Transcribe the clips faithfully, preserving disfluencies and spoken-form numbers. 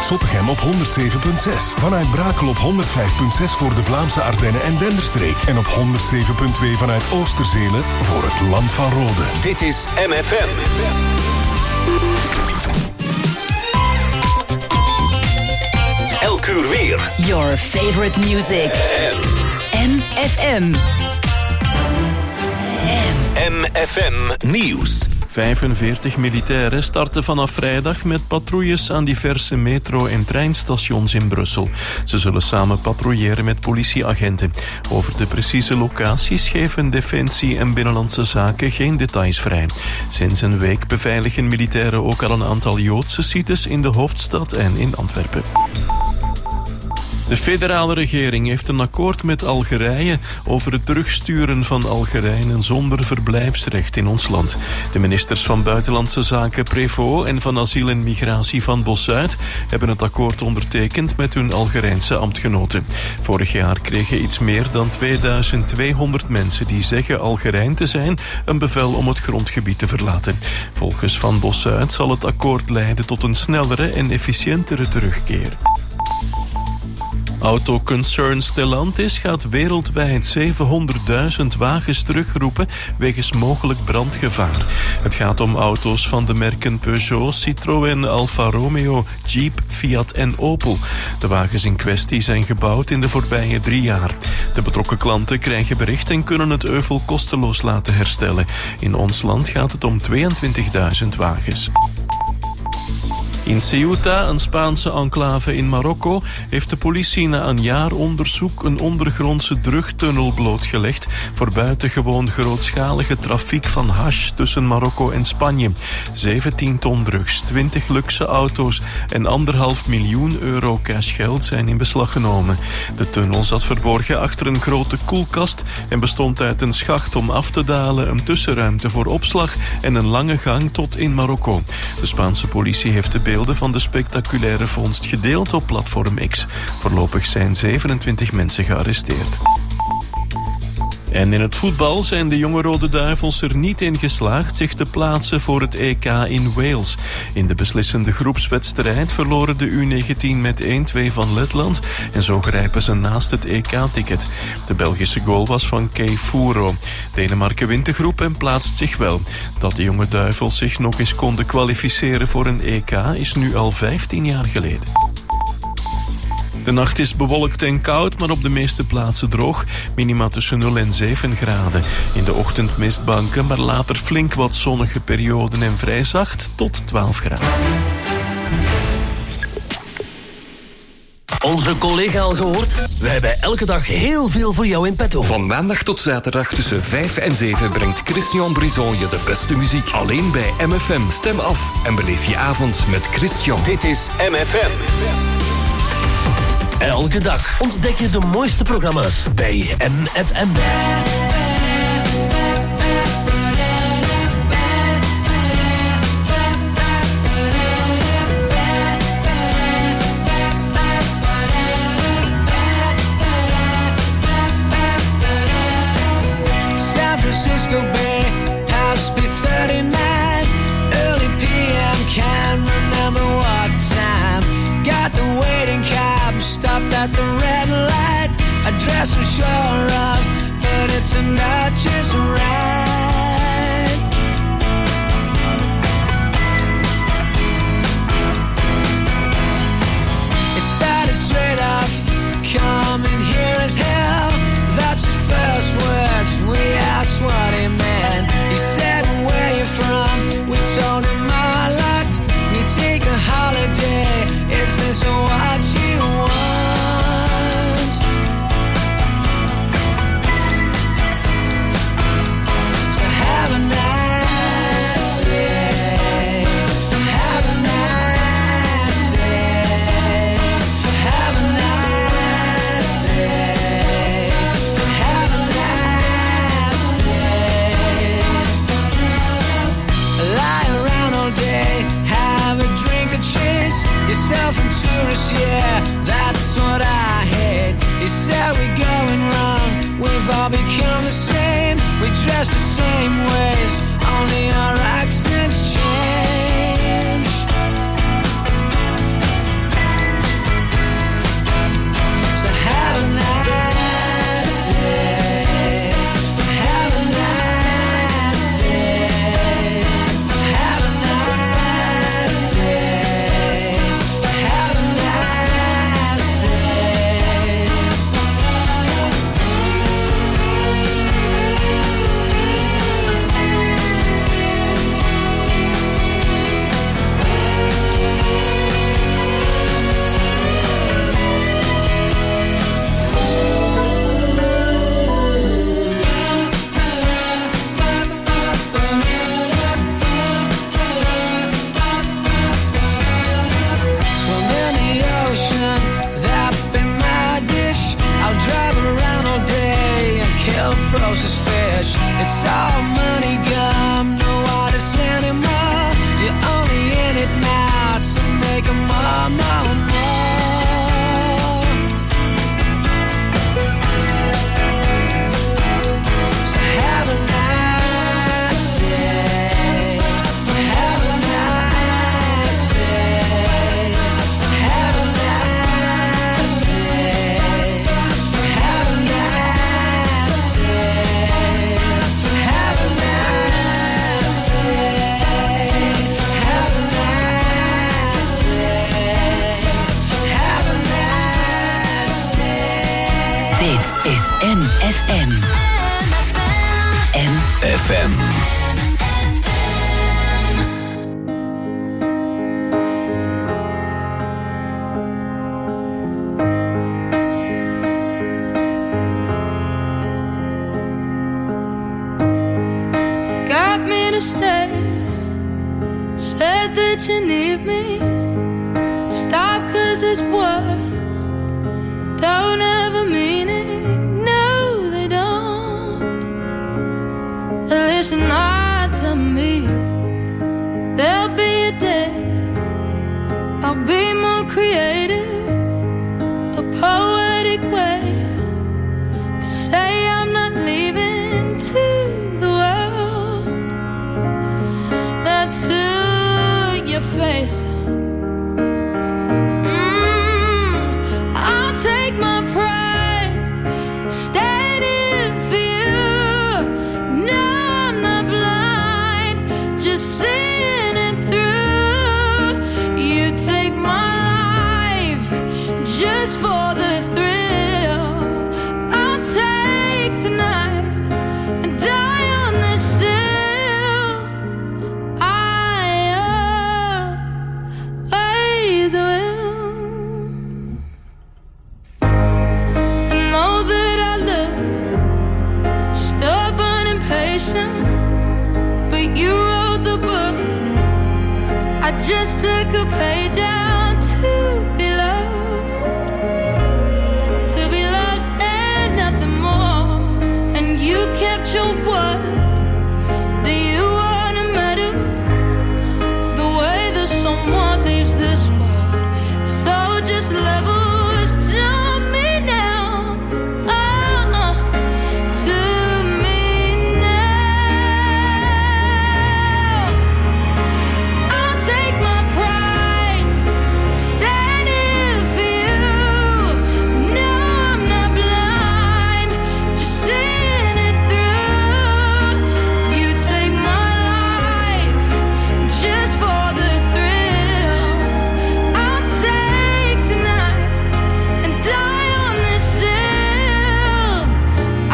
Zottegem op honderd zeven komma zes. Vanuit Brakel op honderd vijf komma zes voor de Vlaamse Ardennen en Denderstreek. En op honderd zeven komma twee vanuit Oosterzelen voor het Land van Rode. Dit is M F M. Elk uur weer. Your favorite music. M F M. M F M Nieuws. vijfenveertig militairen starten vanaf vrijdag met patrouilles aan diverse metro- en treinstations in Brussel. Ze zullen samen patrouilleren met politieagenten. Over de precieze locaties geven Defensie en Binnenlandse Zaken geen details vrij. Sinds een week beveiligen militairen ook al een aantal Joodse sites in de hoofdstad en in Antwerpen. De federale regering heeft een akkoord met Algerije over het terugsturen van Algerijnen zonder verblijfsrecht in ons land. De ministers van Buitenlandse Zaken Prévost en van Asiel en Migratie van Bossuit hebben het akkoord ondertekend met hun Algerijnse ambtgenoten. Vorig jaar kregen iets meer dan tweeduizend tweehonderd mensen die zeggen Algerijn te zijn een bevel om het grondgebied te verlaten. Volgens Van Bossuit zal het akkoord leiden tot een snellere en efficiëntere terugkeer. Autoconcern Stellantis gaat wereldwijd zevenhonderdduizend wagens terugroepen wegens mogelijk brandgevaar. Het gaat om auto's van de merken Peugeot, Citroën, Alfa Romeo, Jeep, Fiat en Opel. De wagens in kwestie zijn gebouwd in de voorbije drie jaar. De betrokken klanten krijgen bericht en kunnen het euvel kosteloos laten herstellen. In ons land gaat het om tweeëntwintigduizend wagens. In Ceuta, een Spaanse enclave in Marokko, heeft de politie na een jaar onderzoek een ondergrondse drugtunnel blootgelegd voor buitengewoon grootschalige trafiek van hash tussen Marokko en Spanje. zeventien ton drugs, twintig luxe auto's en anderhalf miljoen euro cashgeld zijn in beslag genomen. De tunnel zat verborgen achter een grote koelkast en bestond uit een schacht om af te dalen, een tussenruimte voor opslag en een lange gang tot in Marokko. De Spaanse politie heeft de beelden van de spectaculaire vondst gedeeld op platform X. Voorlopig zijn zevenentwintig mensen gearresteerd. En in het voetbal zijn de jonge Rode Duivels er niet in geslaagd zich te plaatsen voor het E K in Wales. In de beslissende groepswedstrijd verloren de U negentien met één-twee van Letland en zo grijpen ze naast het E K-ticket. De Belgische goal was van Kei Furo. Denemarken wint de groep en plaatst zich wel. Dat de jonge Duivels zich nog eens konden kwalificeren voor een E K is nu al vijftien jaar geleden. De nacht is bewolkt en koud, maar op de meeste plaatsen droog. Minima tussen nul en zeven graden. In de ochtend mistbanken, maar later flink wat zonnige perioden en vrij zacht tot twaalf graden. Onze collega al gehoord? We hebben elke dag heel veel voor jou in petto. Van maandag tot zaterdag tussen vijf en zeven brengt Christian Brison je de beste muziek. Alleen bij M F M. Stem af en beleef je avond met Christian. Dit is M F M. Elke dag ontdek je de mooiste programma's bij M F M. San Francisco Bay, House B thirty-nine, early P M, can't remember what time. Got the waiting cab, stopped at the red light. Address I'm sure of, but it turned out just right. It started straight off, coming here as hell. That's his first words, we asked what he meant. He said, where you from? We told him our lot. We take a holiday, is this what you want? So have a nice day, have a nice day, have a nice day, have a nice day. Lie around all day, have a drink to chase yourself and tourists, yeah, that's what I hate. He said we're going wrong, we've all become the same. We dress the same ways, only our accents change. is fish. It's all money gum, no artists anymore. You're only in it now to make 'em more, more, more. So have a nice day. Have a nice day. Have a nice day. Have a nice day. Have a nice day. Have a nice day. Have a nice day. Dit is M F M. M F M. Got me to stay. Said that you need me. Stop 'cause it's words don't ever mean it. No, they don't. Listen hard to me. There'll be a day I'll be more creative, a poetic way to say I'm not leaving to the world. Not to your face. Mm, I'll take my pride, standing for you. No, I'm not blind, just seeing it through. You take my life just for the thrill. I'll take tonight and die on this hill. I always will. I know that I look stubborn and patient, but you wrote the book. I just took a page out to be loved, to be loved and nothing more. And you kept your word. Do you want a medal? The way that someone leaves this world. So just levels to me now. Oh, oh, to me now. I'll take my pride, standing for you. No, I'm not blind, just seeing it through. You take my life just for the thrill. I'll take tonight and die on this hill. I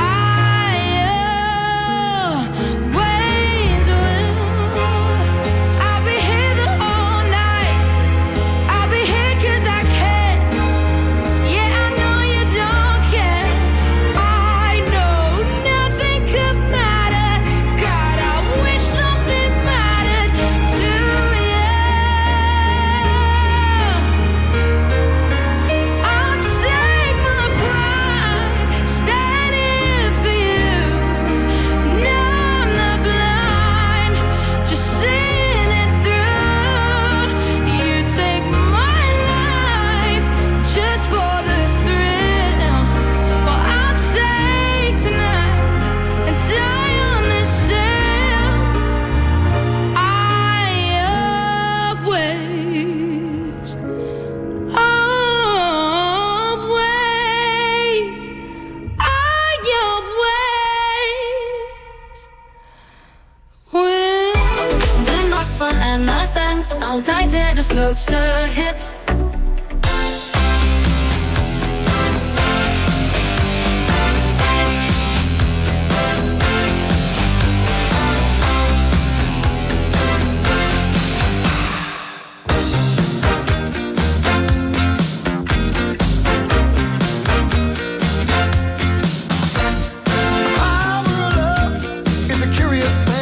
always will. I'll be here the whole night. I'll be here 'cause I can. Yeah, I know you don't care. I know nothing could matter. God, I wish something mattered to you. I'll take my pride, standing for you. No, I'm not blind, just seeing it through. You take my life just for the thrill. Well, I'll take tonight and die on this hill. I always, always, I always will. De nacht van M F M, altijd weer de grootste hits.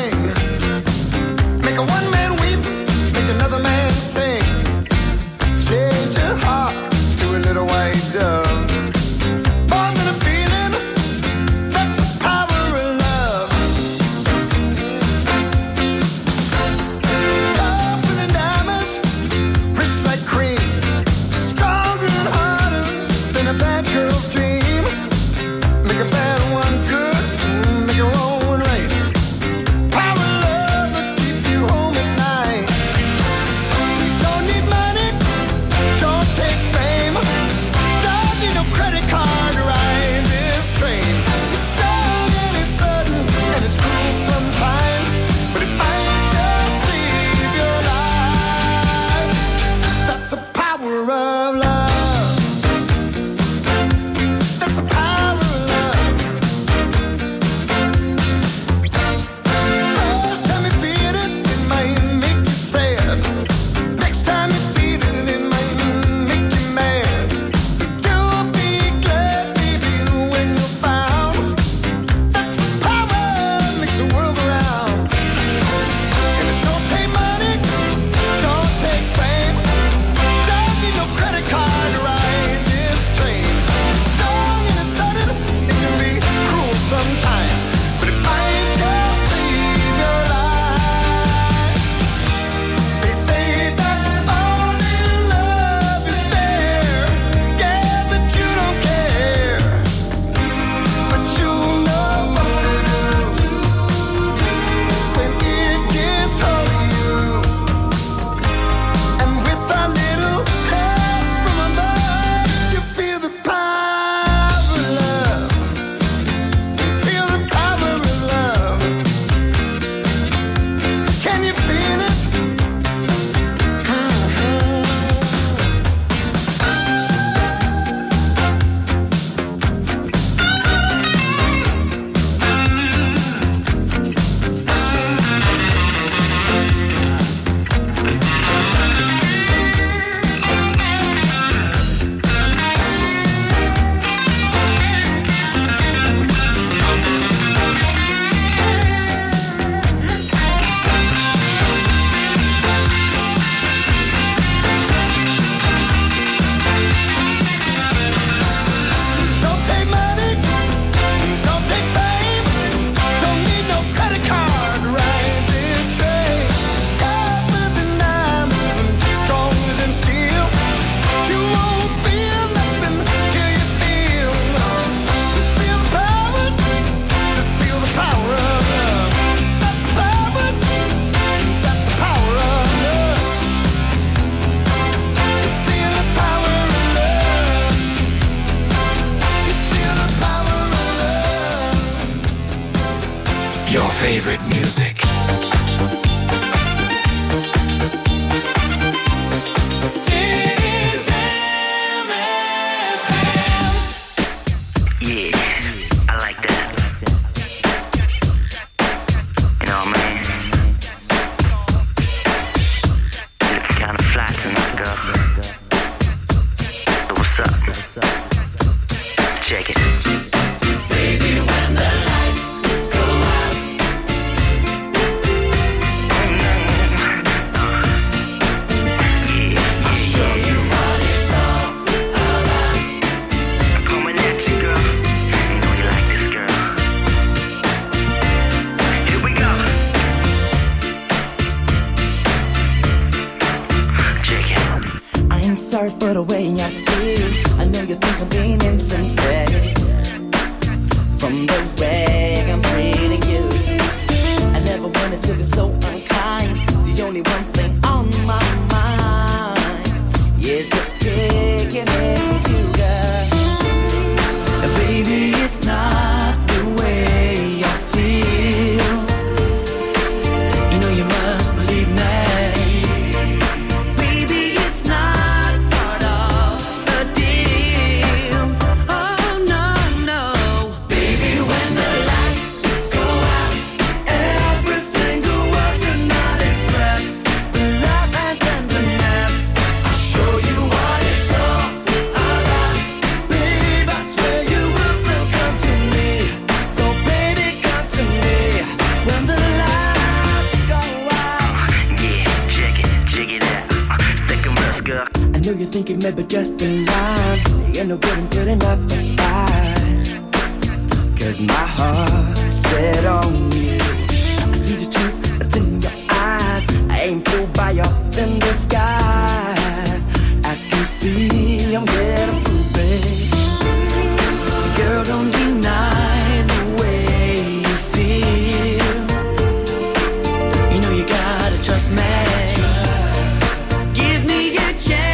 Make a one man weep, make another man sing. Your favorite music. For the way I feel, I know you think I'm being insincere. From the way I'm treating you, I never wanted to be so unkind. The only one thing on my mind is just kicking it with you, girl. And baby, it's not the way I feel. You know you must believe me. You're thinking maybe just in line. You're no good in putting up a fight. Cause my heart's set on you. I see the truth that's in your eyes. I ain't fooled by your thin disguise. I can see I'm getting through, babe. Girl, don't deny the way you feel. You know you gotta trust me. Give me a chance.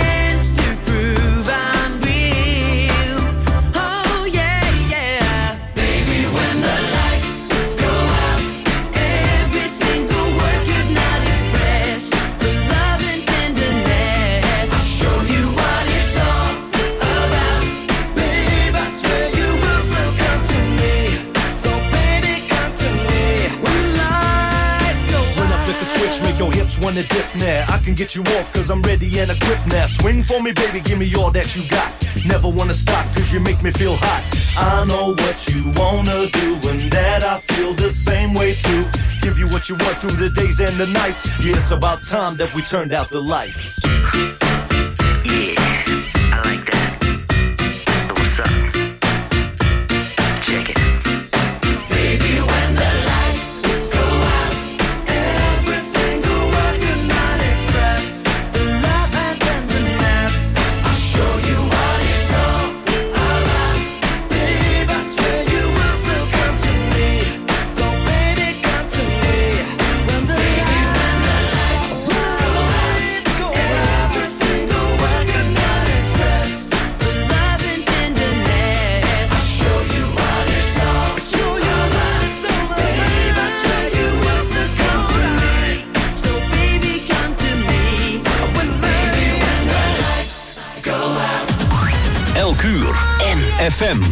Wanna dip now, I can get you off cause I'm ready and equipped now. Swing for me baby, give me all that you got. Never wanna stop cause you make me feel hot. I know what you wanna do and that I feel the same way too. Give you what you want through the days and the nights. Yeah, it's about time that we turned out the lights. Yeah, I like that. What's up? Check it. Baby, when the lights go out, every single word could not express the love and tenderness. I'll show you what it's all about. Babe, I swear you will still come to me. So baby, come to me. When the lights go out, every single word could not express the love and tenderness. I'll show you what it's all about. Babe, I swear you will still come to me. So baby, come to me. When baby, when the lights go out. Elk uur M F M.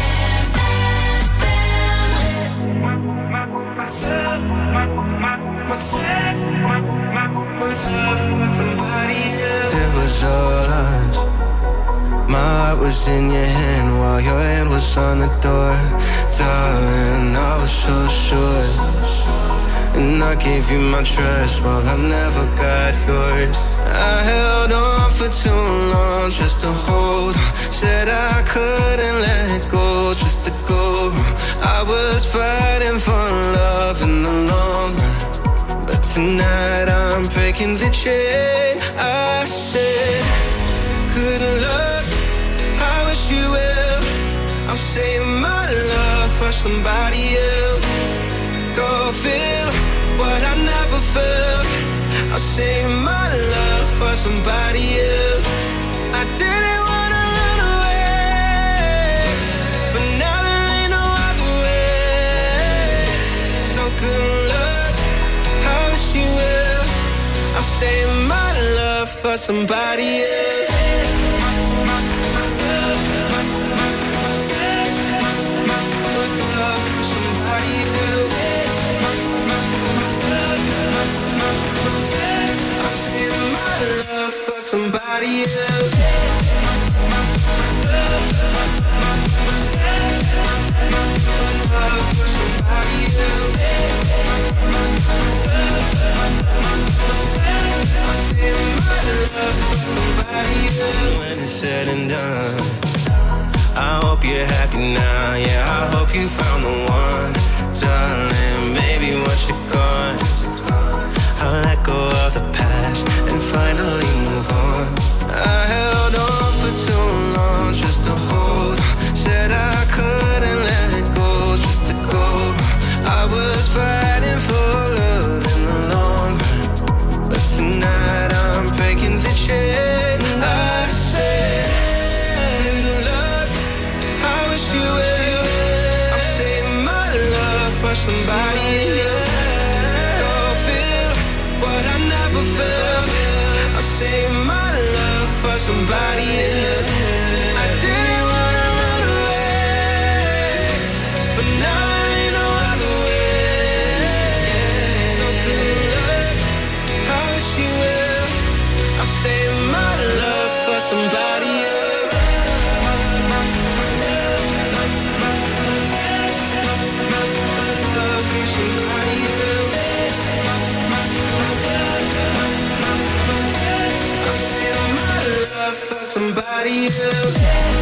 It was all us. My heart was in your hand while your hand was on the door. Darling, I was so sure. And I gave you my trust while I never got yours. I held on for too long just to hold on. Said I couldn't let go just to go. I was fighting for love in the long run. But tonight I'm breaking the chain. I said, good luck, I wish you well. I'm saving my love for somebody else. Go feel what I never felt. I'll save my love for somebody else. I didn't wanna run away, but now there ain't no other way. So good luck. I wish you will. I'm saving my love for somebody else. Somebody else. When it's said and done, I hope you're happy now. Yeah, I hope you found the one, darling. Baby, once you're gone, I'll let go of the past and finally move on. I held on for too long just to hold. Said I couldn't let it go just to go. I was fighting for love in the long run, but tonight I'm breaking the chain. I said, good luck, I wish you will. I'm saving my love for somebody else. Go feel what I never felt. I'll save my love for somebody else. I didn't wanna run away, but now there ain't no other way. So good luck, I wish you will. I'll save my love for somebody else. Somebody else.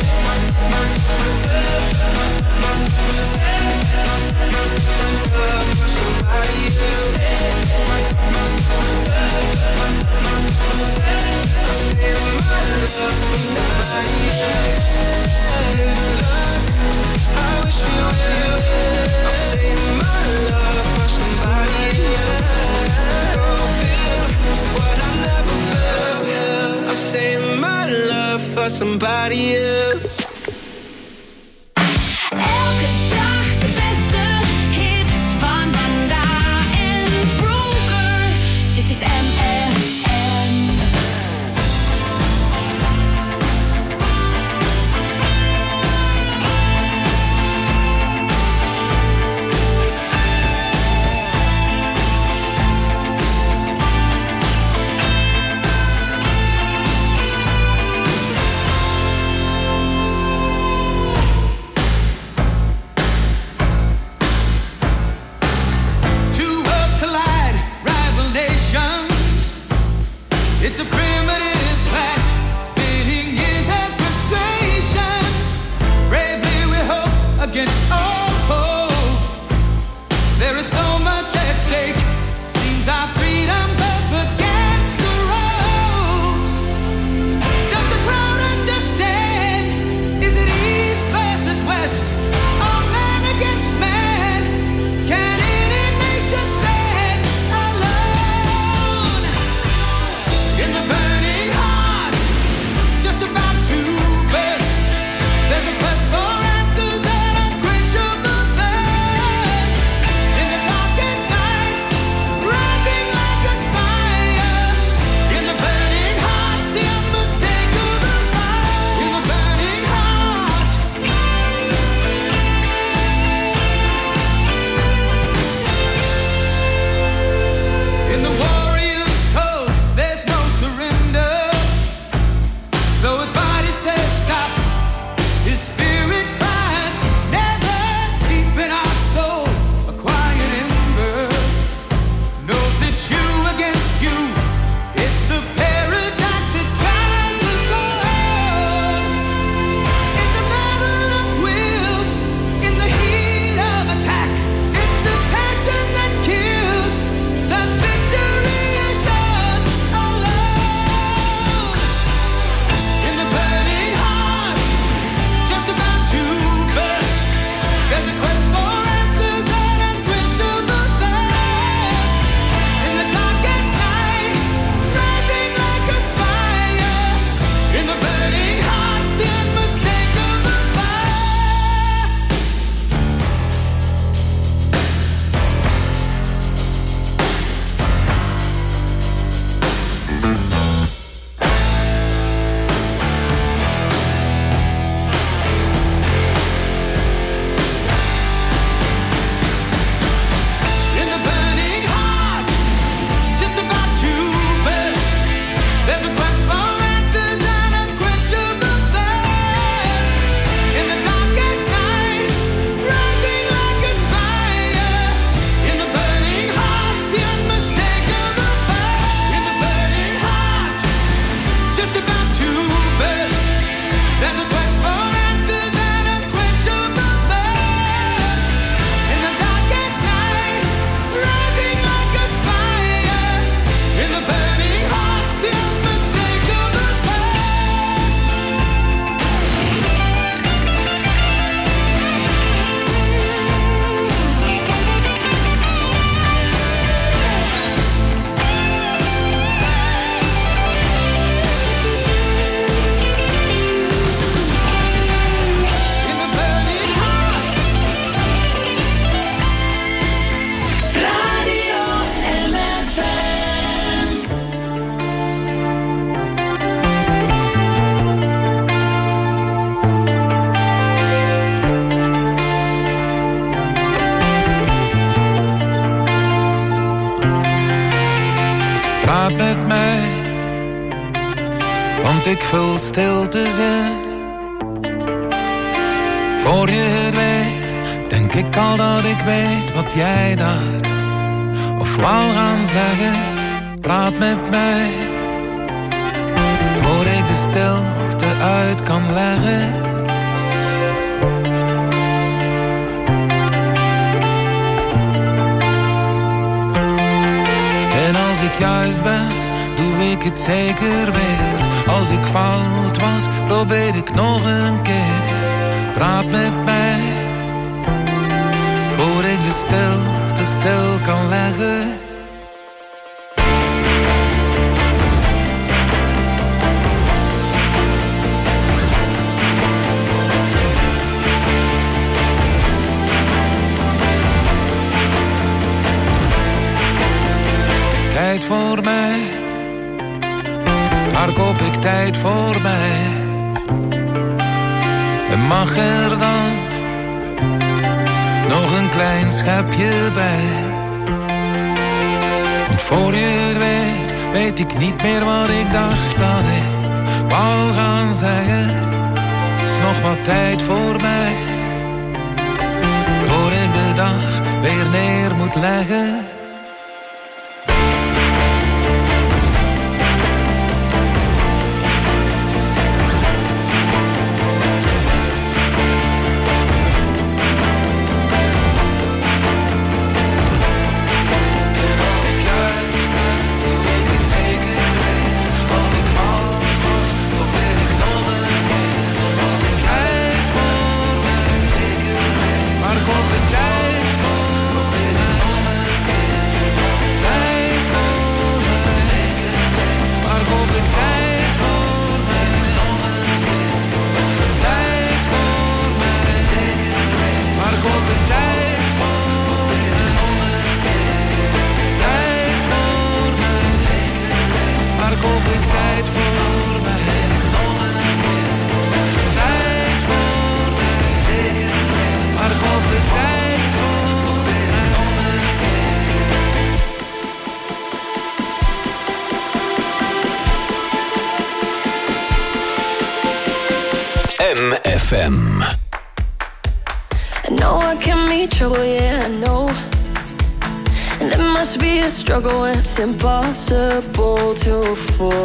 For somebody else. Elke dag de beste hits van vandaag en vroeger. Dit is M F M. praat met mij, want ik vul stiltes in. Voor je het weet, denk ik al dat ik weet wat jij dacht of wou gaan zeggen. Praat met mij, voor ik de stilte uit kan leggen. En als ik juist ben, doe ik het zeker weer. Als ik fout was, probeer ik nog een keer. Praat met mij, voor ik de stilte stil kan leggen. Tijd voor mij, waar koop ik tijd voor mij? En mag er dan nog een klein schepje bij? Want voor je het weet, weet ik niet meer wat ik dacht dat ik wou gaan zeggen. Er is nog wat tijd voor mij, voor ik de dag weer neer moet leggen. M F M. I know I can meet trouble, yeah, I know. And there must be a struggle when it's impossible to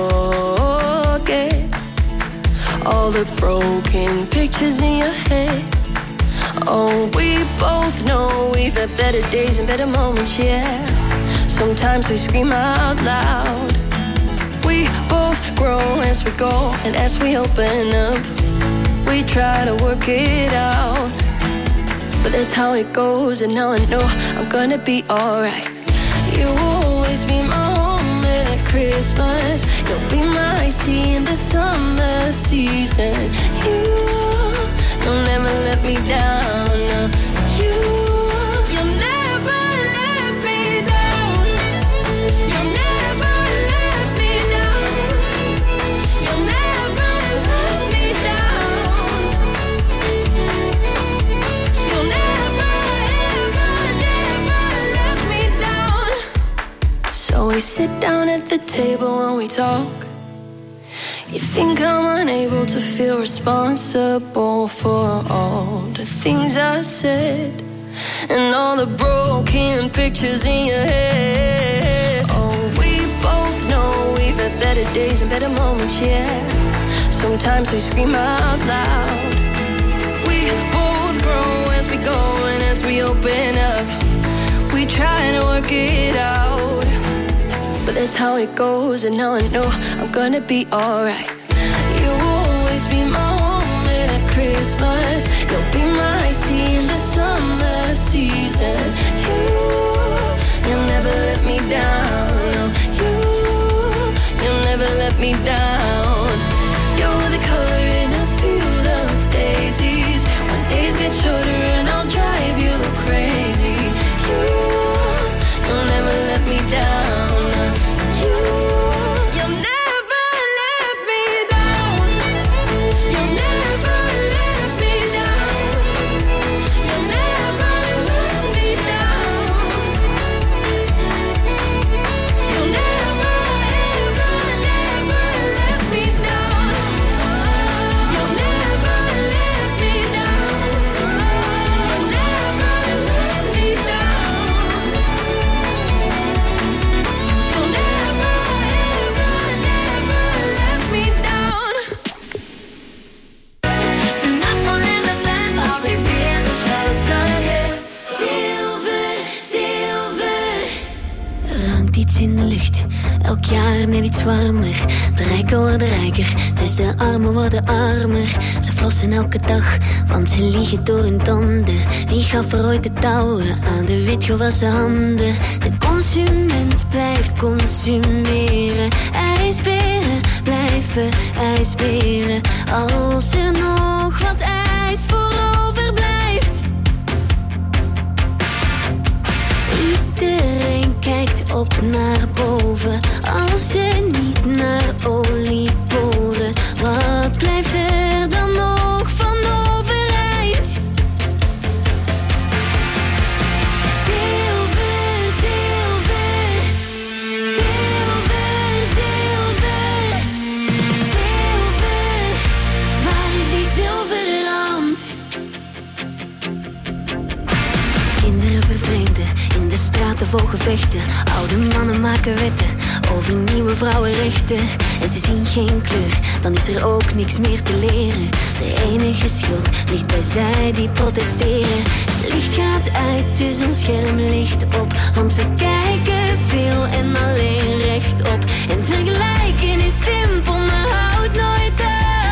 forget all the broken pictures in your head. Oh, we both know we've had better days and better moments, yeah. Sometimes we scream out loud. We both grow as we go, and as we open up, we try to work it out. But that's how it goes, and now I know I'm gonna be alright. You'll always be my home at Christmas. You'll be my iced tea in the summer season. You, you'll never let me down. You, you'll never let me down. You'll never let me down. You'll never let me down. You'll never, ever, never let me down. So we sit down at the table and we talk. You think I'm unable to feel responsible for all the things I said and all the broken pictures in your head. Oh, we both know we've had better days and better moments, yeah. Sometimes we scream out loud. We both grow as we go, and as we open up, we try to work it out. But that's how it goes, and now I know I'm gonna be alright. You'll always be my home at Christmas. You'll be my iced tea in the summer season. You, you'll never let me down. No, you, you'll never let me down. You're the color in a field of daisies. When days get shorter and I'll drive you crazy. You, you'll never let me down. iets in de lucht. Elk jaar net iets warmer. De rijken worden rijker, dus de armen worden armer. Ze flossen elke dag, want ze liegen door hun tanden. Wie gaf er ooit de touwen aan de witgewassen handen? De consument blijft consumeren. IJsberen blijven ijsberen. Als er nog wat ijs voor overblijft. Iedereen kijkt op naar boven. Als ze niet naar olie boren, wat blijft er dan nog van overeind? Zilver, zilver, zilver, zilver, zilver. Waar is die zilveren rand? Kinderen vervreemden, in de straten vol gevechten. Oude mannen maken wetten over nieuwe vrouwenrechten. En ze zien geen kleur, dan is er ook niks meer te leren. De enige schuld ligt bij zij die protesteren. Het licht gaat uit, dus ons scherm ligt op. Want we kijken veel en alleen rechtop. En vergelijken is simpel, maar houdt nooit op.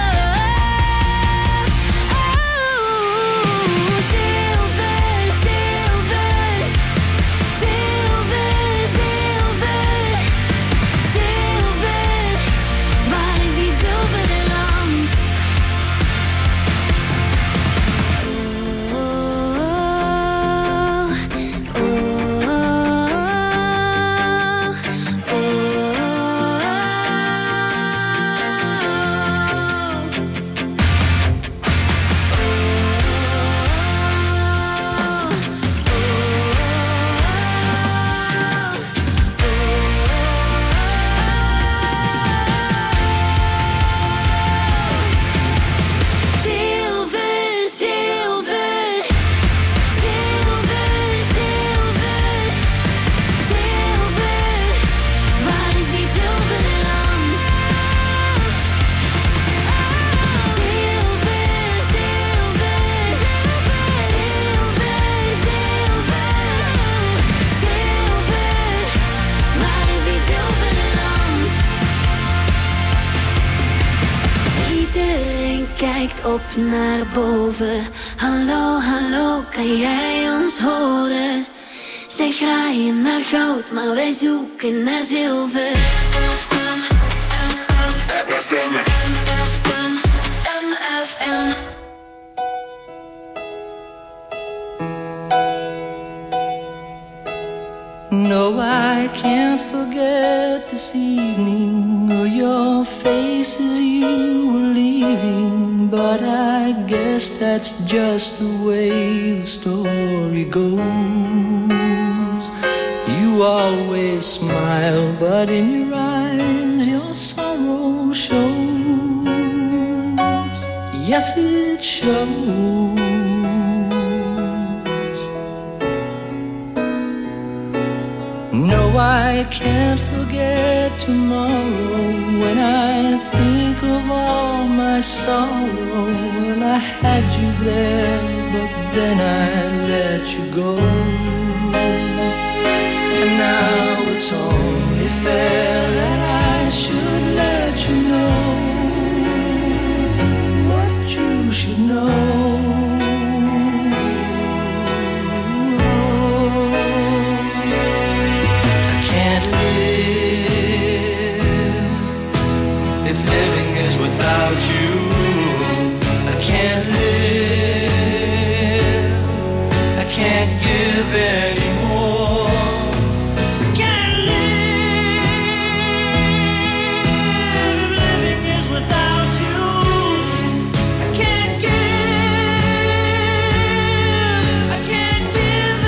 Op naar boven. Hallo, hallo, kan jij ons horen? Zij graaien naar goud, maar wij zoeken naar zilver. M F M. No, I can't forget this evening or your face as you were leaving. But I guess that's just the way the story goes. You always smile, but in your eyes your sorrow shows. Yes, it shows. No, I can't forget tomorrow when I think of all my sorrow. Well, I had you there, but then I let you go. And now it's only fair that I should let you know what you should know. Without you, I can't live. I can't give anymore. I can't live if living is without you. I can't give. I can't give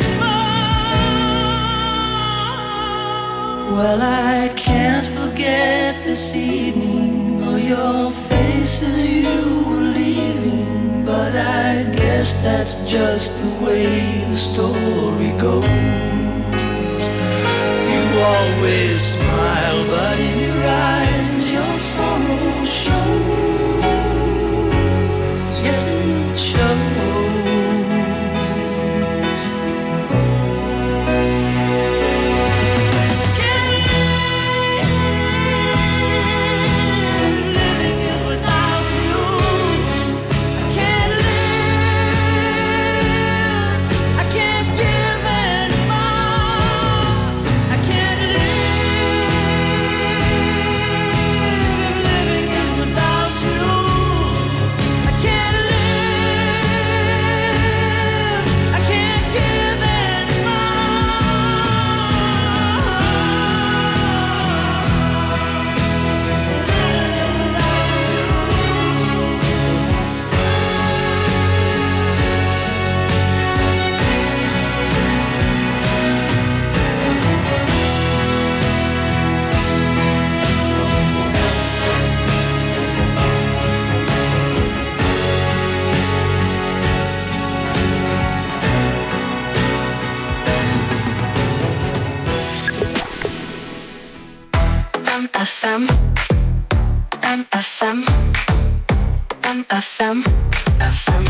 anymore. Well, I can't forget this evening. Your face as you were leaving, but I guess that's just the way the story goes. You always smile, but in your eyes your sorrow shows. Yes, it shows. F M, M F M, M F M, F M.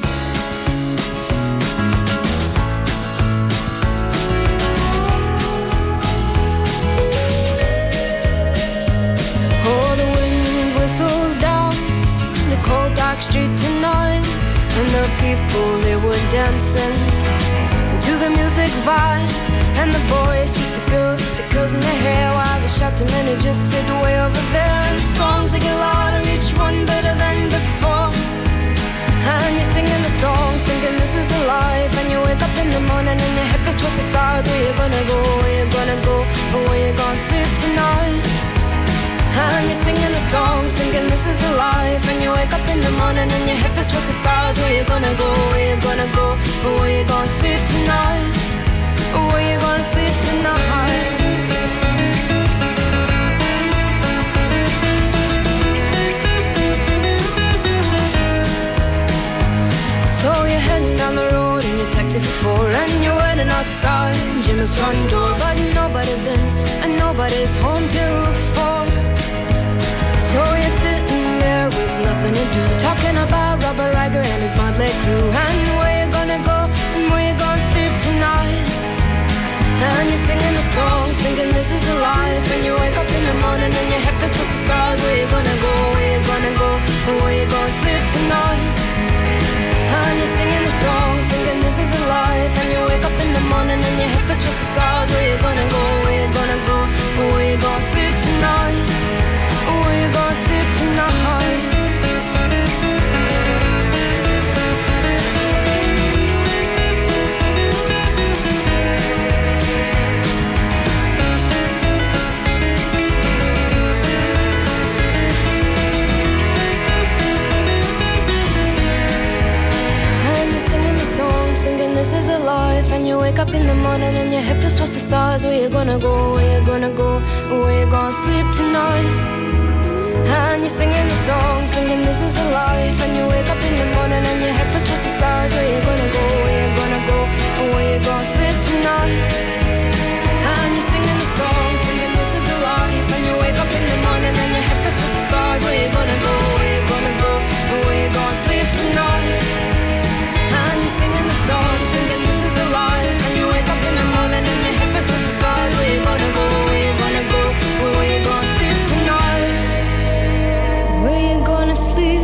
Oh, the wind whistles down the cold dark street tonight, and the people, they were dancing to the music vibe, and the boys just the girls with the curls in their hair, while the shouting men who just sit way over there, and the songs they get louder, each one better than before, and you're singing the songs thinking this is a life, and you wake up in the morning and your head feels twice the size. Where you gonna go, where you gonna go, or where you gonna sleep tonight? And you're singing the songs thinking this is a life, and you wake up in the morning and your head feels twice the size. Where you gonna go, where you gonna go, or where you gonna sleep tonight? Or where you gonna sleep tonight? So you're heading down the road in your taxi for four, and you're waiting outside Jim's front door, but nobody's in and nobody's home till four. So you're sitting there with nothing to do, talking about Robert Riger and his motley crew, and where you gonna go and where you gonna sleep tonight? And you're singing the songs thinking this is a life, and you wake up in the morning and your head feels twice the stars. Where you gonna go, where you gonna go, and where you gonna sleep tonight? And you're singing the songs thinking this is a life, and you wake up in the morning and your head feels twice the stars. Where you gonna go, where you gonna go, and where you gonna sleep tonight? Where you gonna sleep tonight? This is a life, and you wake up in the morning and your head feels twice the stars. Where you gonna go, where you gonna go, where you gonna sleep tonight? And you're singing the songs thinking this is a life, and you wake up in the morning and your head feels twice the stars. Where you gonna go, where you gonna go, where you gonna sleep tonight? And you're singing the songs thinking this is a life, and you wake up in the morning and your head feels twice the stars. Where you gonna go, where you gonna go, where you gonna sleep tonight? And you're singing the songs thinking this is a life, and you wake up in the morning and your head feels twice the stars. Where you gonna go, where you gonna go, where you gonna sleep tonight? Where you gonna sleep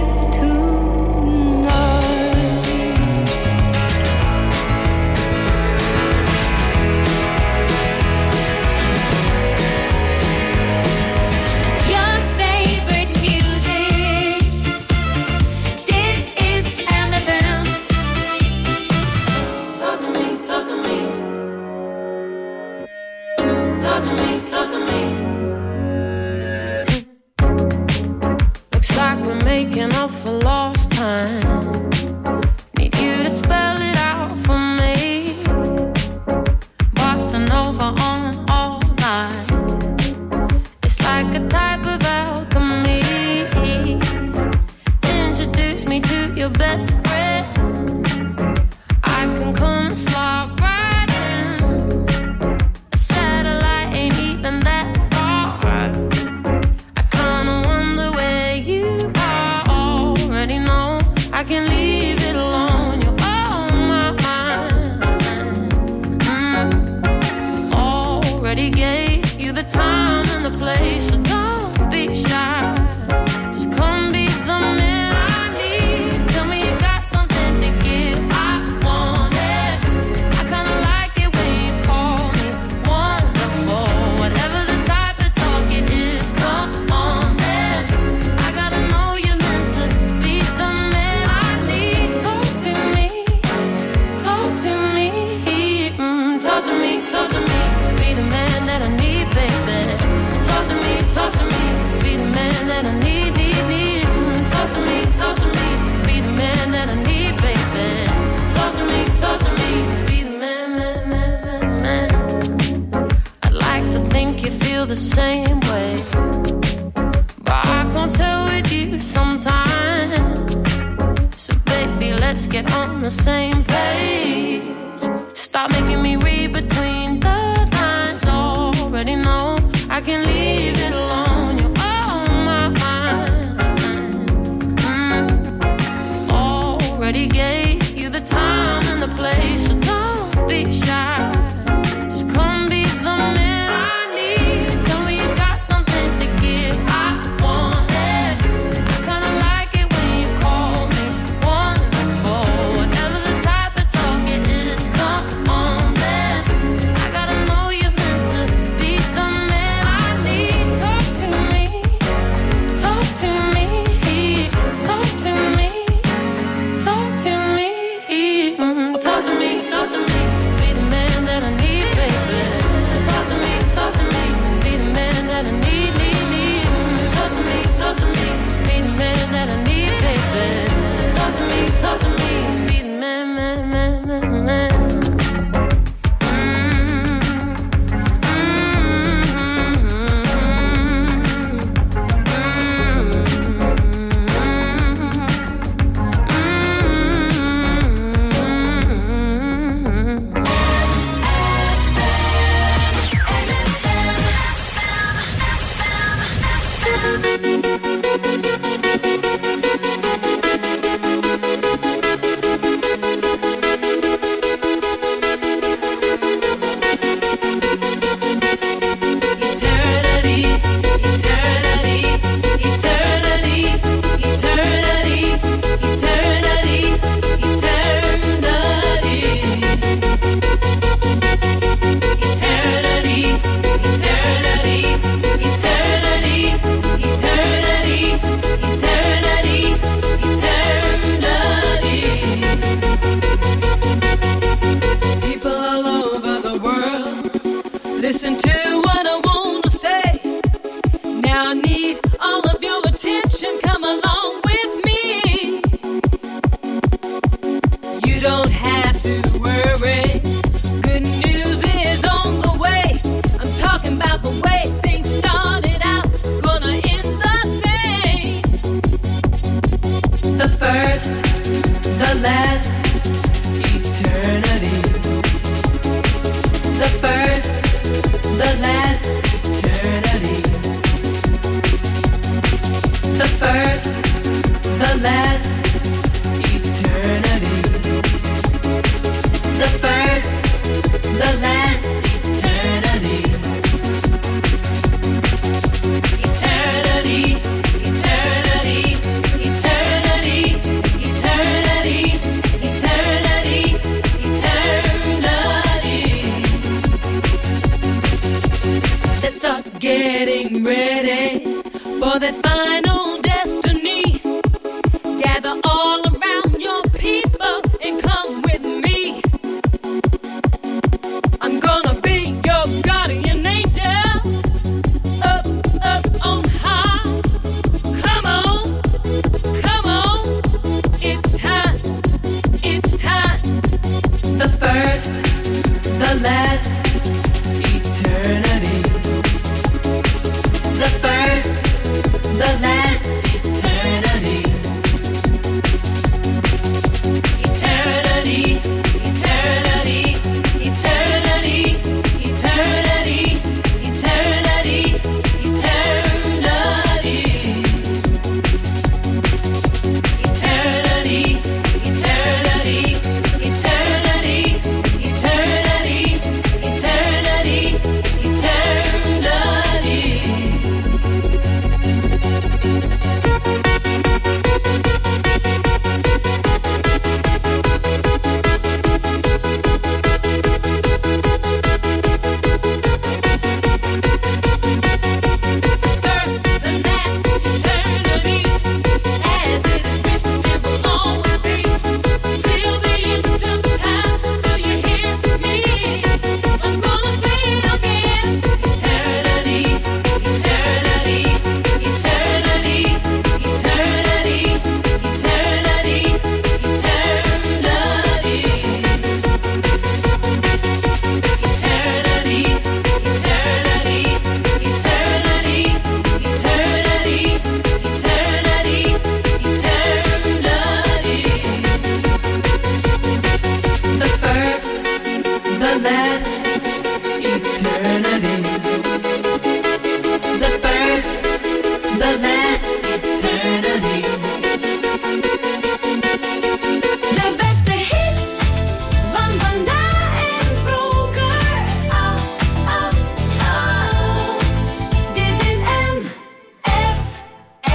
making up for lost time. Need you to spell it out for me. Bossa Nova on all night. It's like a type of alchemy. Introduce me to your best friend. I can come and slide right in. A satellite ain't even that far. I kinda wonder where you are. Already know I can leave it alone. You're on my mind. Mm. Already gave you the time and the place, so don't be shy. Just come be the man I need. Tell me you got something to give. I want it. I kinda like it when you call me wonderful. Whatever the type of talk it is, come on then. I gotta know you're meant to be the man I need. Talk to me, talk to me, mm, talk to me, talk to me. Be the man that I need, baby. Talk to me, talk to me. Be the man that I need, need, need. Mm, talk to me, talk to me. Be the man that I need, baby. Talk to me, talk to me. Be the man, man, man, man, man. I'd like to think you feel the same way, but I can't tell with you sometimes. So baby, let's get on the same page. Stop making me read between the lines. Already know I can leave it alone. Listen to what I wanna say. Now I need all of your attention. Come along with me. You don't have to worry. Good news is on the way. I'm talking about the way things started out, gonna end the same. The first, the last, eternity. The first, the last, eternity. The first, the last, eternity. The first, the last, eternity. Eternity, eternity, eternity, eternity, eternity, eternity. Let's start getting ready for that final destiny. Gather all around your people and come with me. I'm gonna be your guardian angel. Up, up on high. Come on, come on. It's time, it's time. The first, the last, eternity. The first, the last, eternity. Eternity, eternity, eternity, eternity, eternity, eternity. Eternity, eternity, eternity, eternity, eternity, eternity. First, the last, eternity, as it is written and will always be, till the end of time. Do you hear me? I'm gonna say it again. Eternity, eternity, eternity, eternity, eternity, eternity. Eternity, eternity, eternity, eternity, eternity, eternity. The first, the last, eternity. The first, the last, eternity. De beste hits van vandaag en vroeger. Oh, oh, oh. Dit is M F M.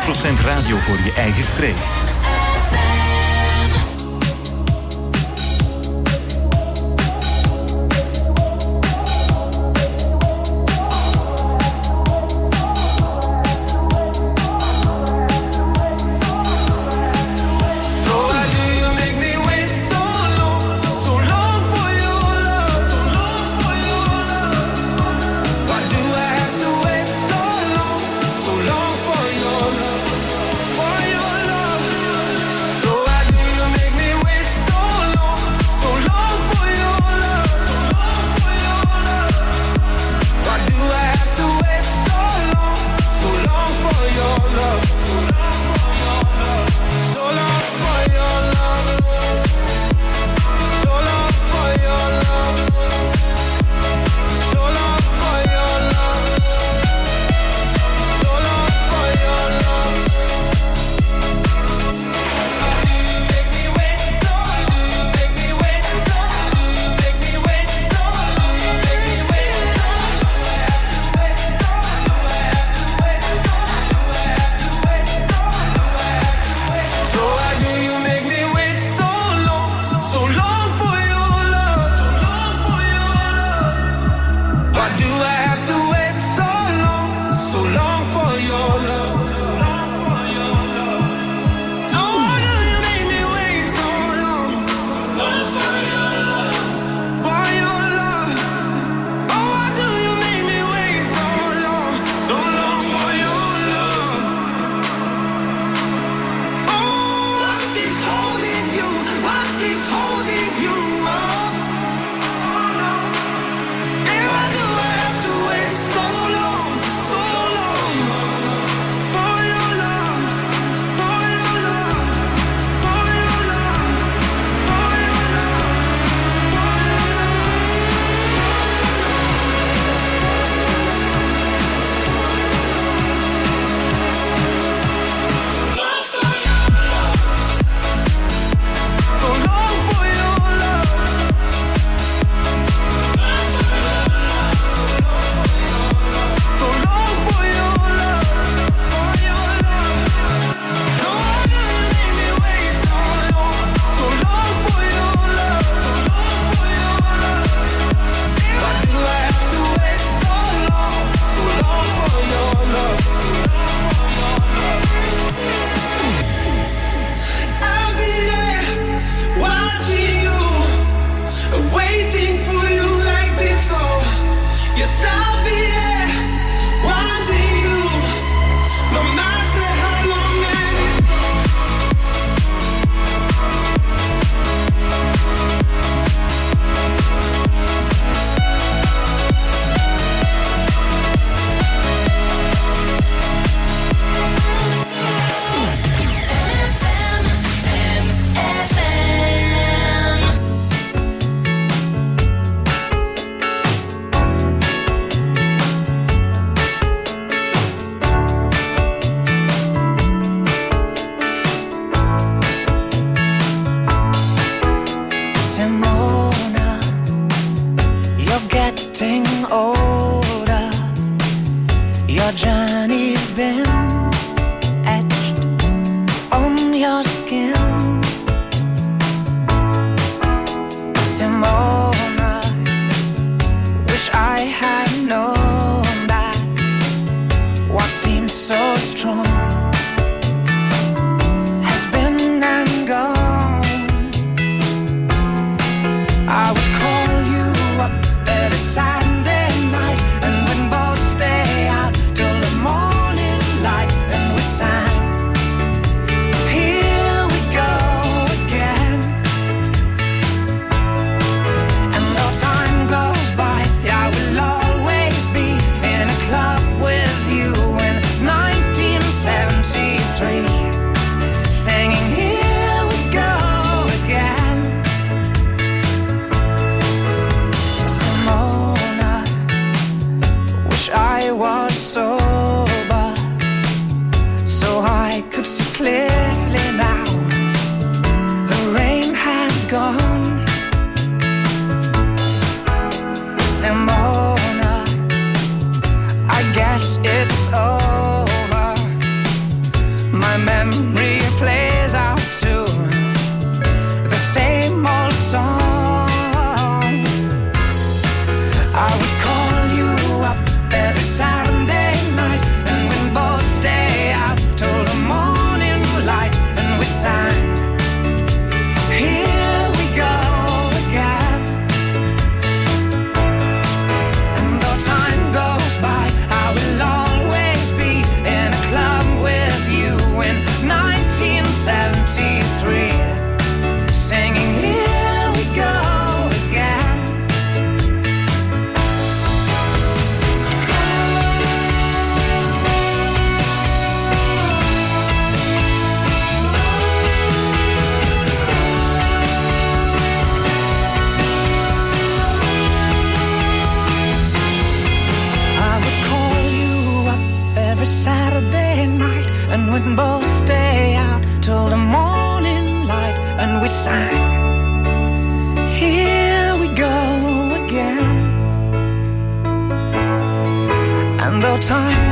procent radio voor je eigen streek. With you in nineteen seventy my memory plays out to the same old song. I would call you up every Saturday night, and we'd both stay out till the morning light, and we sang, here we go again. And though time goes by, I will always be in a club with you in nineteen seventy-three, singing here we go again. I would call you up every Saturday night, and we'd both stay out till the morning light, and we sang, here we go again. And though time